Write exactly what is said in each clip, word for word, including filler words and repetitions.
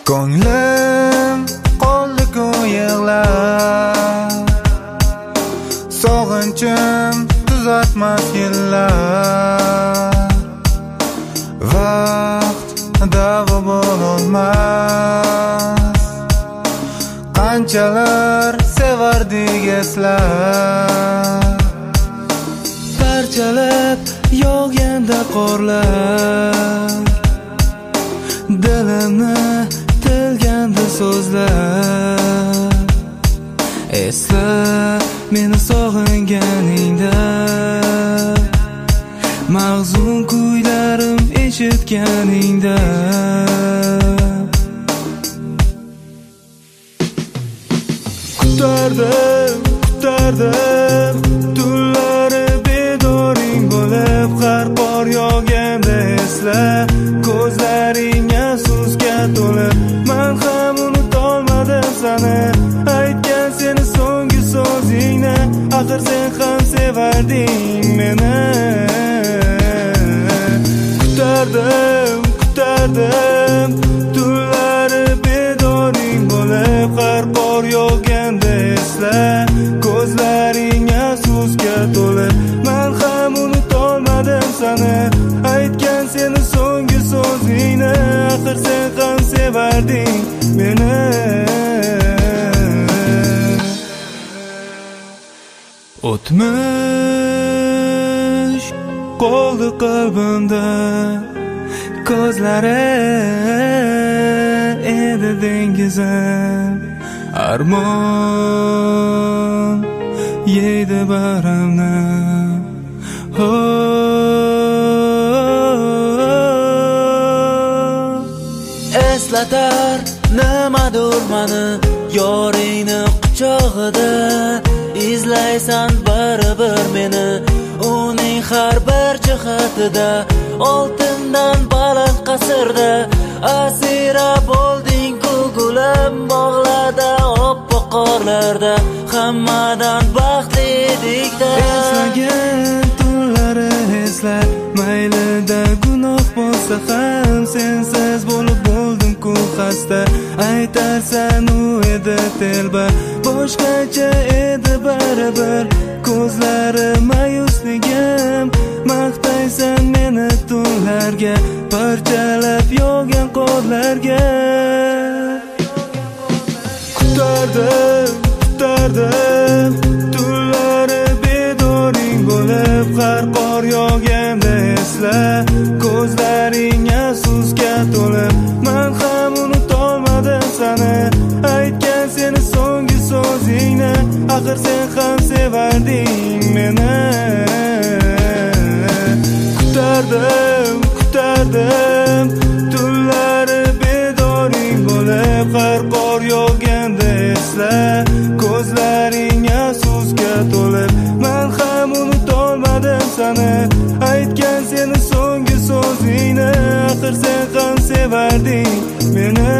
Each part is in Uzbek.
Ko'nglim qoldi-ku yig'lab, sog'inchim tuzatmas yillar. Vaqt davo bo'lolmas, qanchalar sevardik eslar. Parchalab yog'ganda qorlar, dilimni tilganda so'zlar. Esla meni sog'inganingda, mahzun kuylarim eshitganingda. Kutardim, kutardim tunlari bedoring bo'lib, har qor yog'ganda esla, ko'zlaringga suzga to'lib. Men ham unutolmadim seni, aytgan seni so'nggi so'zingni. Axir sen ham sevarding meni. Kutardim, kutardim tunlari bedoring bo'lib, har qor yog'ganda esla, ko'zlaringga suzga to'lib. Men ham unutolmadim seni, aytgan seni so'nggi so'zingni. Axir sen ham sevarding meni. O'tmish qoldi qalbimda, ko'zlari edi dengizim. Armon yeydi baramni. Eslatar nimadur mani yoringni quchog'ida, izlaysan baribir meni uning har bir jihatida. Oltindan baland qasrda asira bo'lding ku gulim, bog'larda oppoq qorlarda hammadan baxtli edik-da. Eslagan tunlari esla, maylida gunoh bo'lsa ham sensiz bo'lib bo'ldim ku xasta. Aytarsan u edi telba, boshqacha edi baribir. Ko'zlari mayusligim, maqtaysan meni tunlarga, parchalab yog'gan qorlarga. Kutardim, kutardim tunlari bedoring bo'lib, har qor yog'ganda esla, ko'zlaringga suzga to'lib. Men ham unutolmadim seni, aytgan seni so'nggi so'zingni. Axir sen ham sevarding meni. Kutardim, kutardim tunlari bedoring bo'lib, har qor yog'ganda esla, ko'zlaringga suzga to'lib. Men ham unutolmadim seni, aytgan seni so'nggi so'zingni. Axir sen ham sevarding meni.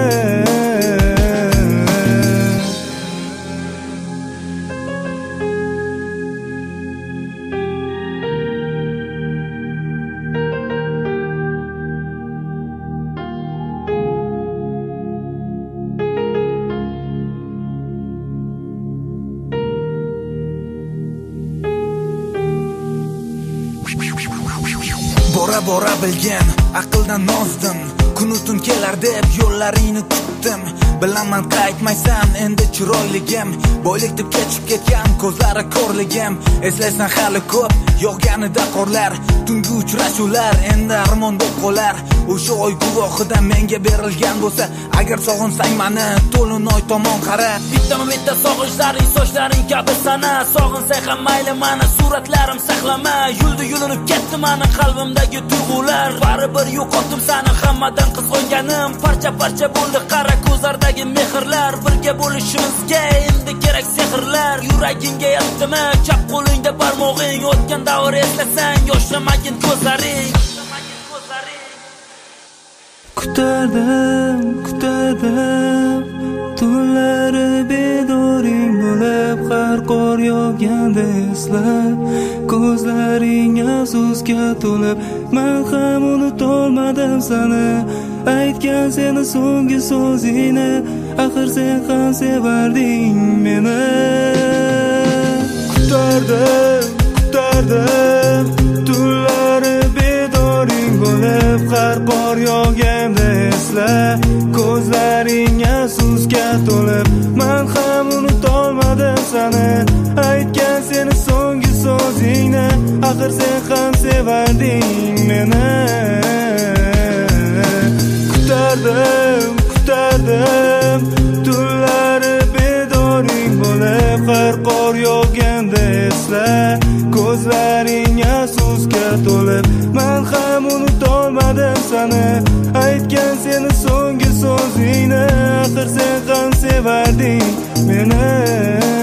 Bora bora bilgan, aqldan nozdim, kun tun kelar deb yo'llaringni kutdim. Bilaman qaytmaysan endi chiroyligim, boylik deb kechib ketgan ko'zlari ko'rligim. Eslaysan hali ko'p yog'ganida qorlar, tungi uchrashuvlar endi armon bo'lib qolar. O'sha oy guvohida menga berilgan bo'lsa, agar sog'insang mani to'lin oy tomon qara. Bittama bitta sog'inchlaring sochlaring kabi sana, sog'insang ham mayli mani suratlarim saqlama. Yuldi yulinib ketdi mani qalbimdagi tuyg'ular, baribir yo'qotdim seni hammadan qizg'onganim. Parcha parcha bo'ldi qara ko'zlardagi mehrlar, birga bo'lishimizga endi kerak sehrlar. Yuragingga yetdimi chap qo'lingda barmog'ing, o'tgan davr eslasang yoshlamagin ko'zlaring. Kutardim, kutardim tunlari bedoring bo'lib, har qor yog'ganda esla, ko'zlaring afsusga to'lib, men ham unutolmadim seni. Aytgan seni so'nggi so'zingni, axir sen ham sevarding meni. Kutardim, kutardim, tunlari bedoring bo'lib, har bor yog'ganda esla, ko'zlaring afsusga to'lib, men ham unutolmadim seni. Aytgan seni so'nggi so'zingni, axir sen ham sevarding meni. Kutardim, kutardim, tunlari bedoring bo'lib, har qor yog'ganda esla, ko'zlaring afsusga to'lib, men ham unutolmadim seni. Aytgan seni so'nggi so'zingni, axir sen ham sevarding meni.